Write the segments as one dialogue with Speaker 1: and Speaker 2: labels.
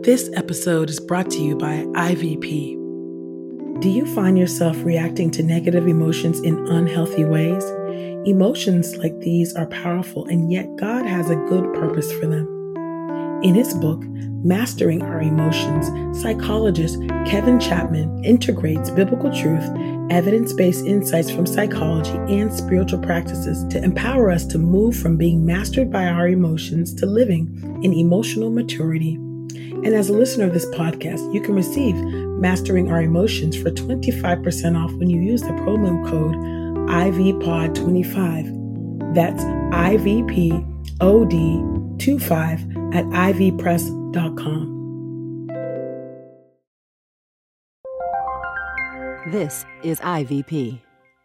Speaker 1: This episode is brought to you by IVP. Do you find yourself reacting to negative emotions in unhealthy ways? Emotions like these are powerful, and yet God has a good purpose for them. In his book, Mastering Our Emotions, psychologist Kevin Chapman integrates biblical truth, evidence-based insights from psychology, and spiritual practices to empower us to move from being mastered by our emotions to living in emotional maturity. And as a listener of this podcast, you can receive Mastering Our Emotions for 25% off when you use the promo code IVPOD25. That's IVPOD25 at ivpress.com.
Speaker 2: This is IVP.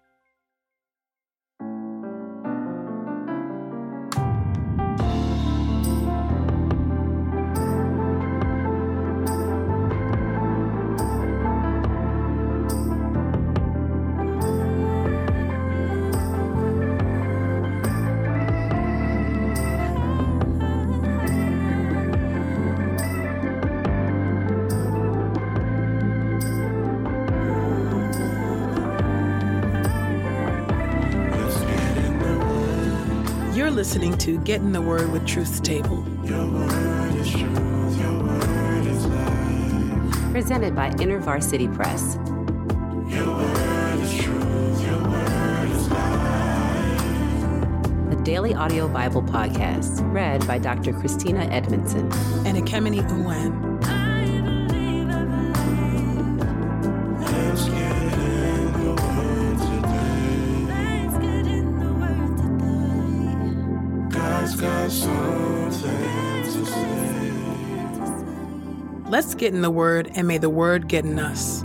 Speaker 1: You're listening to Get in the Word with Truth's Table.
Speaker 3: Your word is truth, your word is life.
Speaker 2: Presented by InterVarsity Press.
Speaker 3: Your word is truth, your word is life.
Speaker 2: A daily audio Bible podcast read by Dr. Christina Edmondson.
Speaker 1: And Ekemini Uwan.
Speaker 3: Let's get in the word today. God's got something to say.
Speaker 1: Let's get in the Word, and may the Word get in us.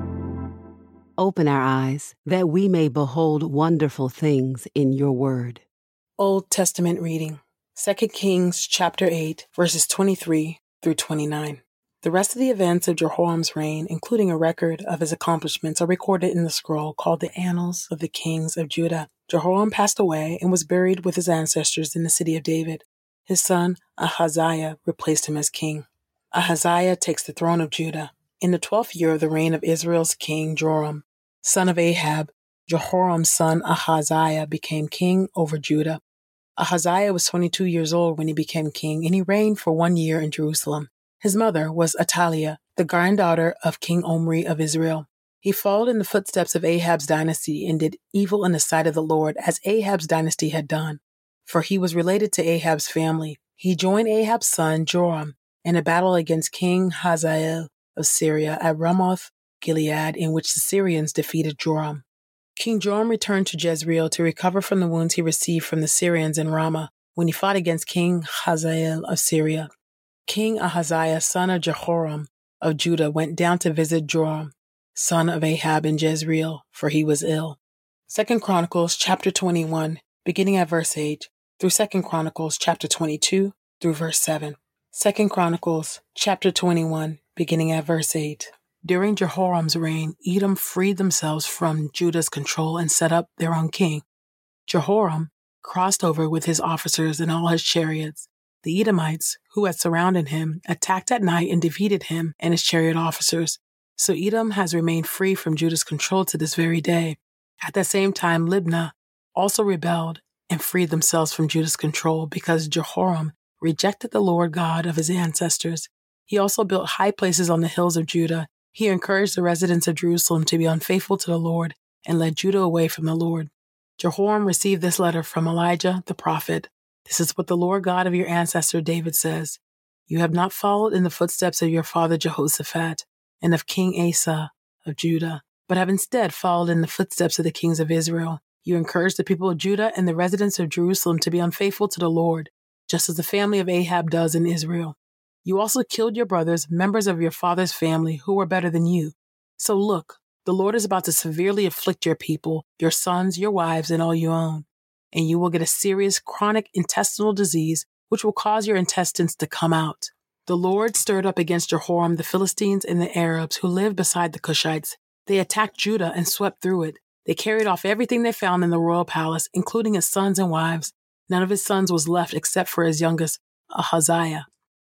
Speaker 2: Open our eyes that we may behold wonderful things in your word.
Speaker 1: Old Testament reading, 2 Kings chapter 8, verses 23 through 29. The rest of the events of Jehoram's reign, including a record of his accomplishments, are recorded in the scroll called the Annals of the Kings of Judah. Jehoram passed away and was buried with his ancestors in the city of David. His son, Ahaziah, replaced him as king. Ahaziah takes the throne of Judah. In the 12th year of the reign of Israel's king Joram, son of Ahab, Jehoram's son Ahaziah became king over Judah. Ahaziah was 22 years old when he became king, and he reigned for 1 year in Jerusalem. His mother was Athaliah, the granddaughter of King Omri of Israel. He followed in the footsteps of Ahab's dynasty and did evil in the sight of the Lord, as Ahab's dynasty had done, for he was related to Ahab's family. He joined Ahab's son Joram in a battle against King Hazael of Syria at Ramoth Gilead, in which the Syrians defeated Joram. King Joram returned to Jezreel to recover from the wounds he received from the Syrians in Ramah when he fought against King Hazael of Syria. King Ahaziah, son of Jehoram of Judah, went down to visit Joram, son of Ahab, in Jezreel, for he was ill. 2 Chronicles chapter 21, beginning at verse 8, through 2 Chronicles chapter 22 through verse 7. 2 Chronicles chapter 21, beginning at verse 8. During Jehoram's reign, Edom freed themselves from Judah's control and set up their own king. Jehoram crossed over with his officers and all his chariots. The Edomites, who had surrounded him, attacked at night and defeated him and his chariot officers. So Edom has remained free from Judah's control to this very day. At the same time, Libnah also rebelled and freed themselves from Judah's control because Jehoram rejected the Lord God of his ancestors. He also built high places on the hills of Judah. He encouraged the residents of Jerusalem to be unfaithful to the Lord and led Judah away from the Lord. Jehoram received this letter from Elijah the prophet. This is what the Lord God of your ancestor David says. You have not followed in the footsteps of your father Jehoshaphat and of King Asa of Judah, but have instead followed in the footsteps of the kings of Israel. You encouraged the people of Judah and the residents of Jerusalem to be unfaithful to the Lord, just as the family of Ahab does in Israel. You also killed your brothers, members of your father's family, who were better than you. So look, the Lord is about to severely afflict your people, your sons, your wives, and all you own. And you will get a serious chronic intestinal disease, which will cause your intestines to come out. The Lord stirred up against Jehoram the Philistines and the Arabs who lived beside the Cushites. They attacked Judah and swept through it. They carried off everything they found in the royal palace, including his sons and wives. None of his sons was left except for his youngest, Ahaziah.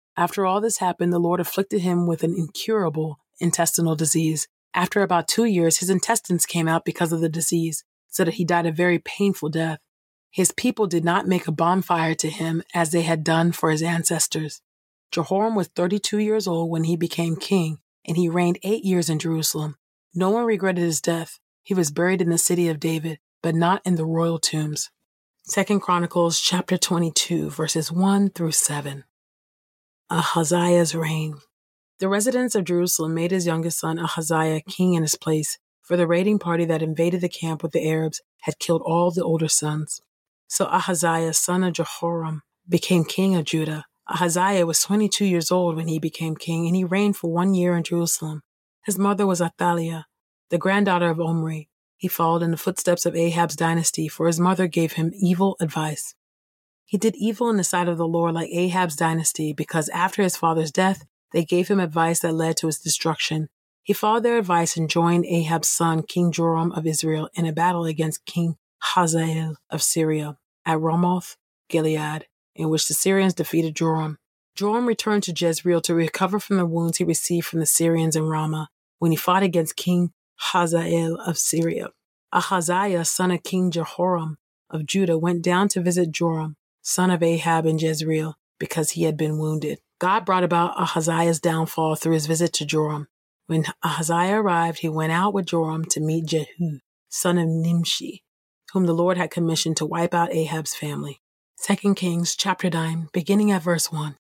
Speaker 1: After all this happened, the Lord afflicted him with an incurable intestinal disease. After about 2 years, his intestines came out because of the disease, so that he died a very painful death. His people did not make a bonfire to him as they had done for his ancestors. Jehoram was 32 years old when he became king, and he reigned 8 years in Jerusalem. No one regretted his death. He was buried in the city of David, but not in the royal tombs. 2 Chronicles chapter 22, verses 1 through 7. Ahaziah's reign. The residents of Jerusalem made his youngest son Ahaziah king in his place, for the raiding party that invaded the camp with the Arabs had killed all the older sons. So Ahaziah, son of Jehoram, became king of Judah. Ahaziah was 22 years old when he became king, and he reigned for 1 year in Jerusalem. His mother was Athaliah, the granddaughter of Omri. He followed in the footsteps of Ahab's dynasty, for his mother gave him evil advice. He did evil in the sight of the Lord like Ahab's dynasty, because after his father's death, they gave him advice that led to his destruction. He followed their advice and joined Ahab's son, King Joram of Israel, in a battle against King Hazael of Syria at Ramoth Gilead, in which the Syrians defeated Joram. Joram returned to Jezreel to recover from the wounds he received from the Syrians in Ramah when he fought against King Hazael of Syria. Ahaziah, son of King Jehoram of Judah, went down to visit Joram, son of Ahab in Jezreel, because he had been wounded. God brought about Ahaziah's downfall through his visit to Joram. When Ahaziah arrived, he went out with Joram to meet Jehu, son of Nimshi, whom the Lord had commissioned to wipe out Ahab's family. 2 Kings chapter 9, beginning at verse 1.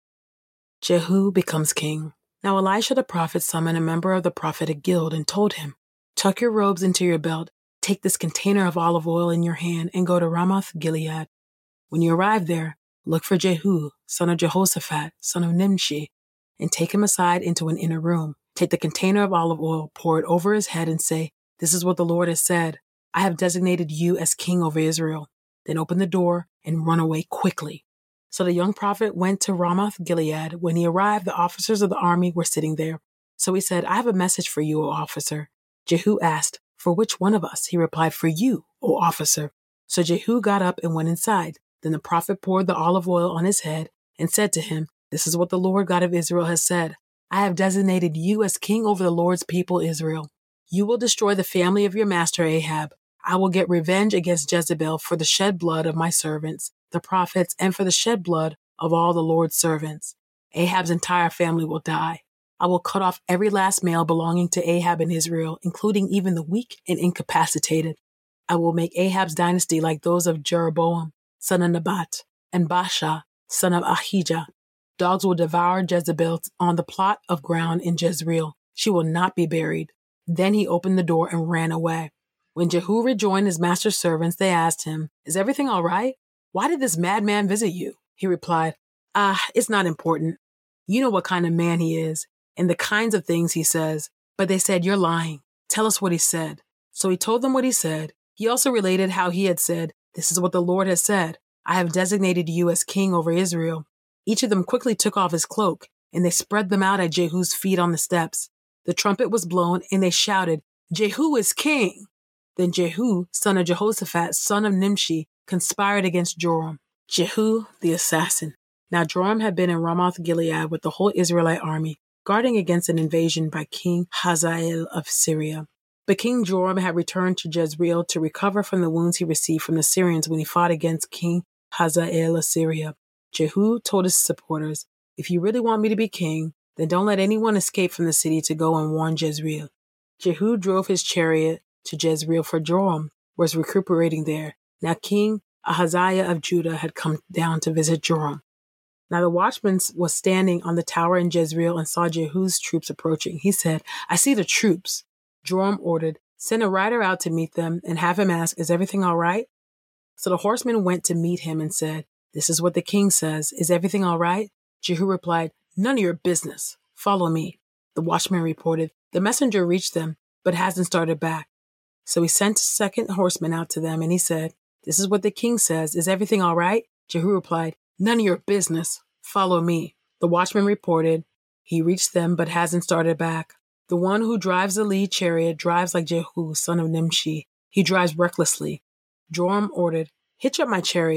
Speaker 1: Jehu becomes king. Now Elisha the prophet summoned a member of the prophetic guild and told him, "Tuck your robes into your belt, take this container of olive oil in your hand, and go to Ramoth Gilead. When you arrive there, look for Jehu, son of Jehoshaphat, son of Nimshi, and take him aside into an inner room. Take the container of olive oil, pour it over his head, and say, 'This is what the Lord has said. I have designated you as king over Israel.' Then open the door and run away quickly." So the young prophet went to Ramoth Gilead. When he arrived, the officers of the army were sitting there. So he said, "I have a message for you, O officer." Jehu asked, "For which one of us?" He replied, "For you, O officer." So Jehu got up and went inside. Then the prophet poured the olive oil on his head and said to him, "This is what the Lord God of Israel has said. I have designated you as king over the Lord's people Israel. You will destroy the family of your master Ahab. I will get revenge against Jezebel for the shed blood of my servants, the prophets, and for the shed blood of all the Lord's servants. Ahab's entire family will die. I will cut off every last male belonging to Ahab in Israel, including even the weak and incapacitated. I will make Ahab's dynasty like those of Jeroboam, son of Nebat, and Baasha, son of Ahijah. Dogs will devour Jezebel on the plot of ground in Jezreel. She will not be buried." Then he opened the door and ran away. When Jehu rejoined his master's servants, they asked him, "Is everything all right? Why did this madman visit you?" He replied, "It's not important. You know what kind of man he is and the kinds of things he says." But they said, "You're lying. Tell us what he said." So he told them what he said. He also related how he had said, "This is what the Lord has said. I have designated you as king over Israel." Each of them quickly took off his cloak, and they spread them out at Jehu's feet on the steps. The trumpet was blown, and they shouted, "Jehu is king!" Then Jehu, son of Jehoshaphat, son of Nimshi, conspired against Joram. Jehu, the assassin. Now Joram had been in Ramoth Gilead with the whole Israelite army, guarding against an invasion by King Hazael of Syria. But King Joram had returned to Jezreel to recover from the wounds he received from the Syrians when he fought against King Hazael of Syria. Jehu told his supporters, "If you really want me to be king, then don't let anyone escape from the city to go and warn Jezreel." Jehu drove his chariot to Jezreel, for Joram was recuperating there. Now King Ahaziah of Judah had come down to visit Joram. Now the watchman was standing on the tower in Jezreel and saw Jehu's troops approaching. He said, "I see the troops." Joram ordered, "Send a rider out to meet them and have him ask, 'Is everything all right?'" So the horseman went to meet him and said, "This is what the king says. Is everything all right?" Jehu replied, "None of your business. Follow me." The watchman reported, "The messenger reached them, but hasn't started back." So he sent a second horseman out to them, and he said, "This is what the king says. Is everything all right?" Jehu replied, "None of your business. Follow me." The watchman reported, "He reached them, but hasn't started back." The one who drives the lead chariot drives like Jehu, son of Nimshi. He drives recklessly. Joram ordered, "Hitch up my chariot."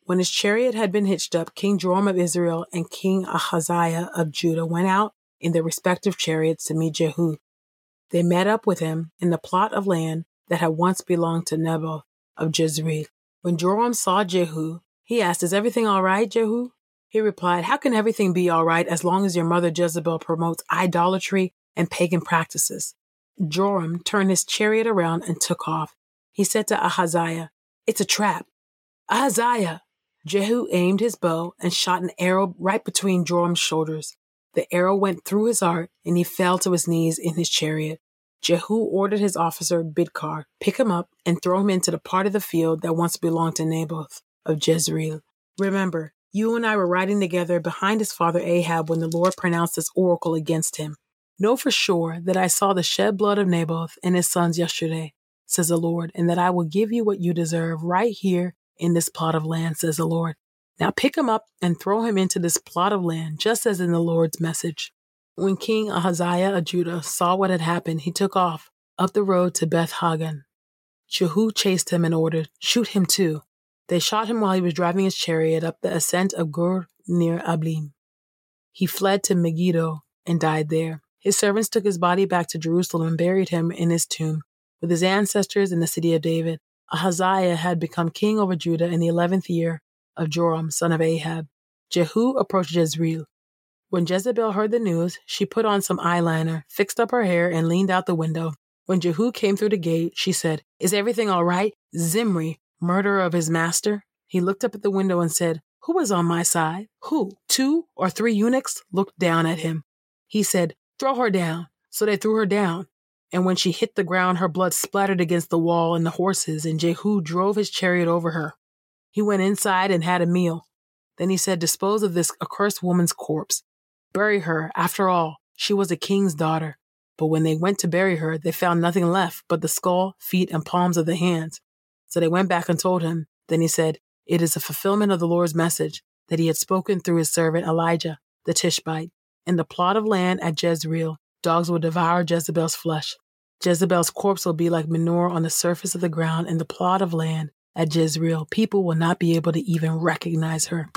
Speaker 1: When his chariot had been hitched up, King Joram of Israel and King Ahaziah of Judah went out in their respective chariots to meet Jehu. They met up with him in the plot of land that had once belonged to Naboth of Jezreel. When Joram saw Jehu, he asked, "Is everything all right, Jehu?" He replied, "How can everything be all right as long as your mother Jezebel promotes idolatry and pagan practices?" Joram turned his chariot around and took off. He said to Ahaziah, "It's a trap." "Ahaziah!" Jehu aimed his bow and shot an arrow right between Joram's shoulders. The arrow went through his heart, and he fell to his knees in his chariot. Jehu ordered his officer Bidkar, pick him up and throw him into the part of the field that once belonged to Naboth of Jezreel. Remember, you and I were riding together behind his father Ahab when the Lord pronounced this oracle against him. Know for sure that I saw the shed blood of Naboth and his sons yesterday, says the Lord, and that I will give you what you deserve right here in this plot of land, says the Lord. Now pick him up and throw him into this plot of land, just as in the Lord's message. When King Ahaziah of Judah saw what had happened, he took off up the road to Beth Hagan. Jehu chased him and ordered, "Shoot him too." They shot him while he was driving his chariot up the ascent of Gur near Ablim. He fled to Megiddo and died there. His servants took his body back to Jerusalem and buried him in his tomb with his ancestors in the city of David. Ahaziah had become king over Judah in the 11th year of Joram, son of Ahab. Jehu approached Jezreel. When Jezebel heard the news, she put on some eyeliner, fixed up her hair, and leaned out the window. When Jehu came through the gate, she said, "Is everything all right, Zimri, murderer of his master?" He looked up at the window and said, "Who is on my side? Who? 2 or 3 eunuchs?" Looked down at him. He said, "Throw her down." So they threw her down. And when she hit the ground, her blood splattered against the wall and the horses, and Jehu drove his chariot over her. He went inside and had a meal. Then he said, "Dispose of this accursed woman's corpse. Bury her. After all, she was a king's daughter." But when they went to bury her, they found nothing left but the skull, feet, and palms of the hands. So they went back and told him. Then he said, "It is a fulfillment of the Lord's message that he had spoken through his servant Elijah, the Tishbite. In the plot of land at Jezreel, dogs will devour Jezebel's flesh. Jezebel's corpse will be like manure on the surface of the ground in the plot of land at Jezreel. People will not be able to even recognize her."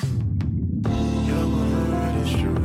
Speaker 3: Your word is true.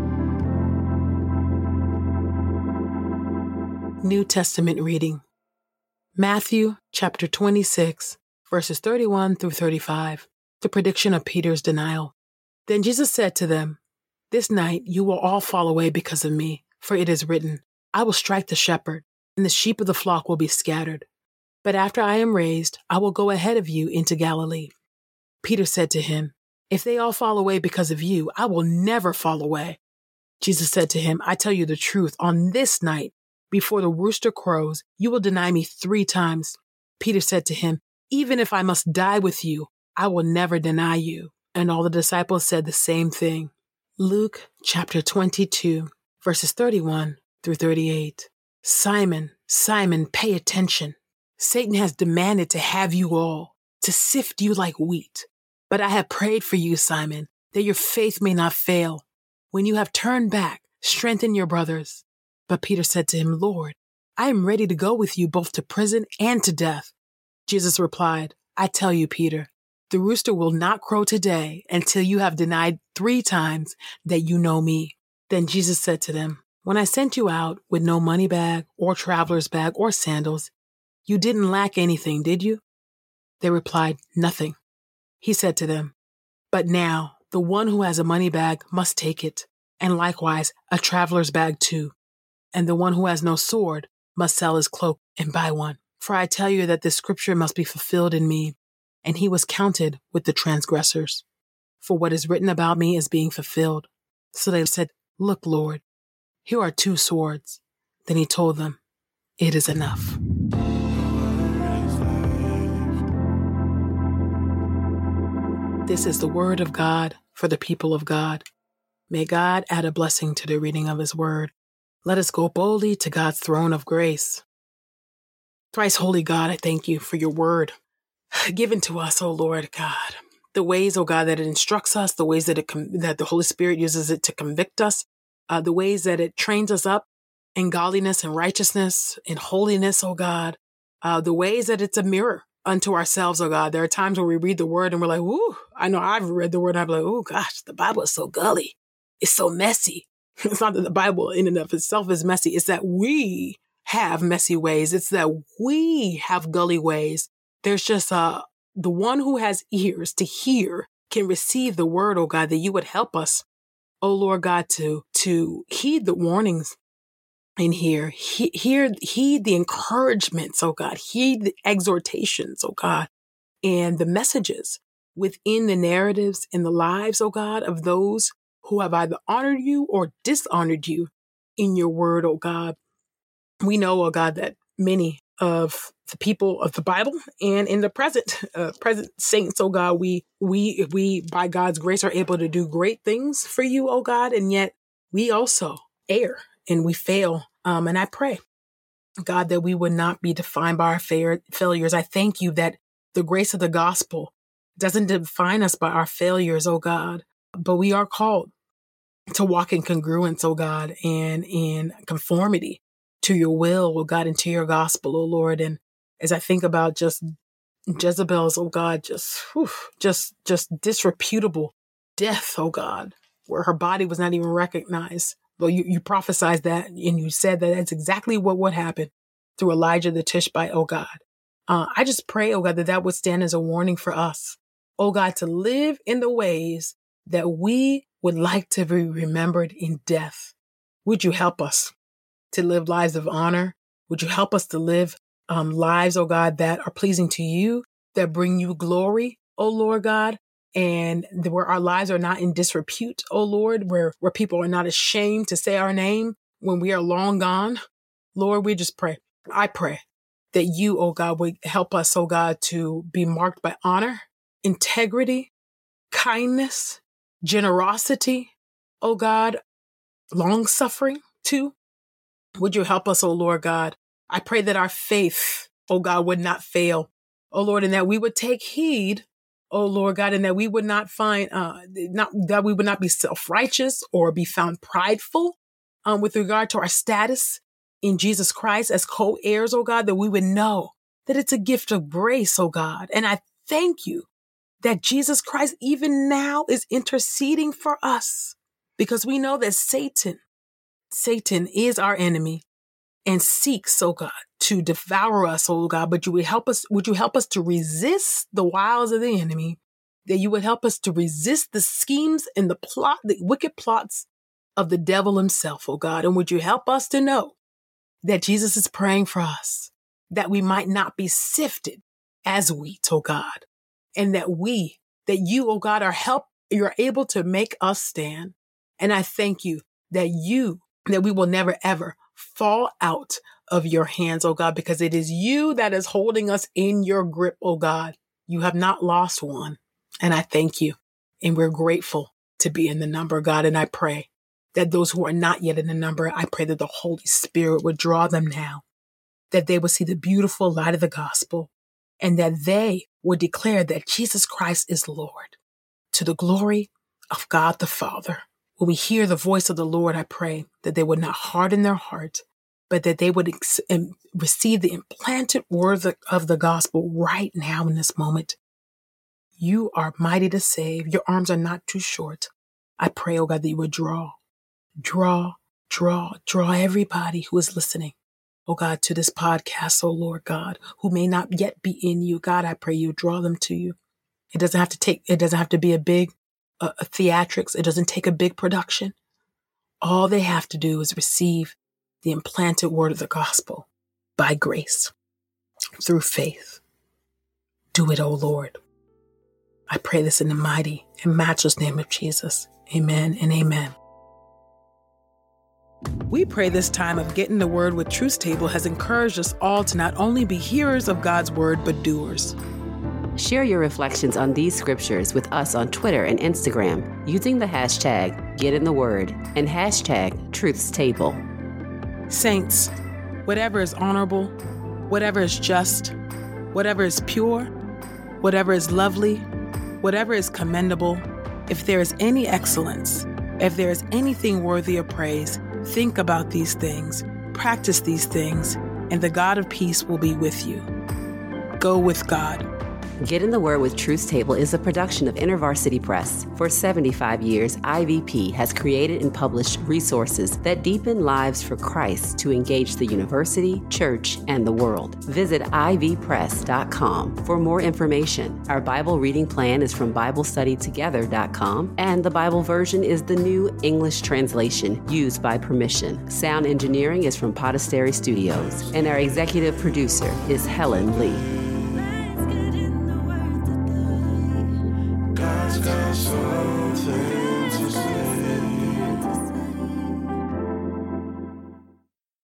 Speaker 1: New Testament reading. Matthew chapter 26, verses 31 through 35. The prediction of Peter's denial. Then Jesus said to them, "This night you will all fall away because of me, for it is written, I will strike the shepherd, and the sheep of the flock will be scattered. But after I am raised, I will go ahead of you into Galilee." Peter said to him, "If they all fall away because of you, I will never fall away." Jesus said to him, "I tell you the truth, on this night, before the rooster crows, you will deny me 3 times. Peter said to him, "Even if I must die with you, I will never deny you." And all the disciples said the same thing. Luke chapter 22, verses 31 through 38. "Simon, Simon, pay attention. Satan has demanded to have you all, to sift you like wheat. But I have prayed for you, Simon, that your faith may not fail. When you have turned back, strengthen your brothers." But Peter said to him, "Lord, I am ready to go with you both to prison and to death." Jesus replied, "I tell you, Peter, the rooster will not crow today until you have denied 3 times that you know me." Then Jesus said to them, "When I sent you out with no money bag or traveler's bag or sandals, you didn't lack anything, did you?" They replied, "Nothing." He said to them, "But now the one who has a money bag must take it, and likewise a traveler's bag too. And the one who has no sword must sell his cloak and buy one. For I tell you that this scripture must be fulfilled in me." And he was counted with the transgressors. For what is written about me is being fulfilled. So they said, "Look, Lord, here are 2 swords. Then he told them, "It is enough." This is the word of God for the people of God. May God add a blessing to the reading of his word. Let us go boldly to God's throne of grace. Thrice holy God, I thank you for your word given to us, O Lord God. The ways, O God, that it instructs us, the ways that that the Holy Spirit uses it to convict us, the ways that it trains us up in godliness and righteousness and holiness, O God, the ways that it's a mirror unto ourselves, oh God. There are times where we read the word and we're like, ooh, I know I've read the word and I'm like, oh gosh, the Bible is so gully. It's so messy. It's not that the Bible in and of itself is messy. It's that we have messy ways. It's that we have gully ways. There's just the one who has ears to hear can receive the word, oh God, that you would help us, oh Lord God, to heed the warnings in here, heed the encouragements, oh God, heed the exhortations, oh God, and the messages within the narratives in the lives, oh God, of those who have either honored you or dishonored you in your word, oh God. We know, oh God, that many of the people of the Bible and in the present saints, oh God, we by God's grace are able to do great things for you, oh God, and yet we also err and we fail. And I pray, God, that we would not be defined by our failures. I thank you that the grace of the gospel doesn't define us by our failures, oh God, but we are called to walk in congruence, oh God, and in conformity to your will, oh God, and to your gospel, oh Lord. And as I think about just Jezebel's, oh God, just disreputable death, oh God, where her body was not even recognized. Well, you prophesied that and you said that that's exactly what would happen through Elijah the Tishbite, oh God. I just pray, oh God, that would stand as a warning for us, oh God, to live in the ways that we would like to be remembered in death. Would you help us to live lives of honor? Would you help us to live lives, oh God, that are pleasing to you, that bring you glory, oh Lord God, and where our lives are not in disrepute, oh Lord, where people are not ashamed to say our name when we are long gone. Lord, we just pray. I pray that you, oh God, would help us, oh God, to be marked by honor, integrity, kindness, generosity, oh God, long suffering too. Would you help us, oh Lord God? I pray that our faith, oh God, would not fail, oh Lord, and that we would take heed, oh Lord God, and that we would not find, that we would not be self-righteous or be found prideful with regard to our status in Jesus Christ as co-heirs, oh God, that we would know that it's a gift of grace, oh God. And I thank you that Jesus Christ even now is interceding for us because we know that Satan is our enemy and seeks, oh God, to devour us, oh God, but would you help us to resist the wiles of the enemy, that you would help us to resist the schemes and the wicked plots of the devil himself, oh God. And would you help us to know that Jesus is praying for us, that we might not be sifted as wheat, oh God, and that you, oh God, you're able to make us stand. And I thank you that we will never ever fall out of your hands, oh God, because it is you that is holding us in your grip, oh God. You have not lost one. And I thank you. And we're grateful to be in the number, God. And I pray that those who are not yet in the number, I pray that the Holy Spirit would draw them now, that they would see the beautiful light of the gospel, and that they would declare that Jesus Christ is Lord, to the glory of God the Father. When we hear the voice of the Lord, I pray that they would not harden their heart, but that they would receive the implanted word of the gospel right now in this moment. You are mighty to save. Your arms are not too short. I pray, oh God, that you would draw everybody who is listening, oh God, to this podcast, oh Lord God, who may not yet be in you. God, I pray you draw them to you. It doesn't have to be a big theatrics. It doesn't take a big production. All they have to do is receive the implanted word of the gospel by grace, through faith. Do it, O Lord. I pray this in the mighty and matchless name of Jesus. Amen and amen. We pray this time of Getting the Word with Truth Table has encouraged us all to not only be hearers of God's word, but doers.
Speaker 2: Share your reflections on these scriptures with us on Twitter and Instagram using the hashtag #GetInTheWord and hashtag #TruthsTable.
Speaker 1: Saints, whatever is honorable, whatever is just, whatever is pure, whatever is lovely, whatever is commendable, if there is any excellence, if there is anything worthy of praise, think about these things, practice these things, and the God of peace will be with you. Go with God.
Speaker 2: Get in the Word with Truth's Table is a production of InterVarsity Press. For 75 years, IVP has created and published resources that deepen lives for Christ to engage the university, church, and the world. Visit ivpress.com for more information. Our Bible reading plan is from BibleStudyTogether.com, and the Bible version is the New English translation used by permission. Sound engineering is from Podastery Studios, and our executive producer is Helen Lee.
Speaker 3: God's got something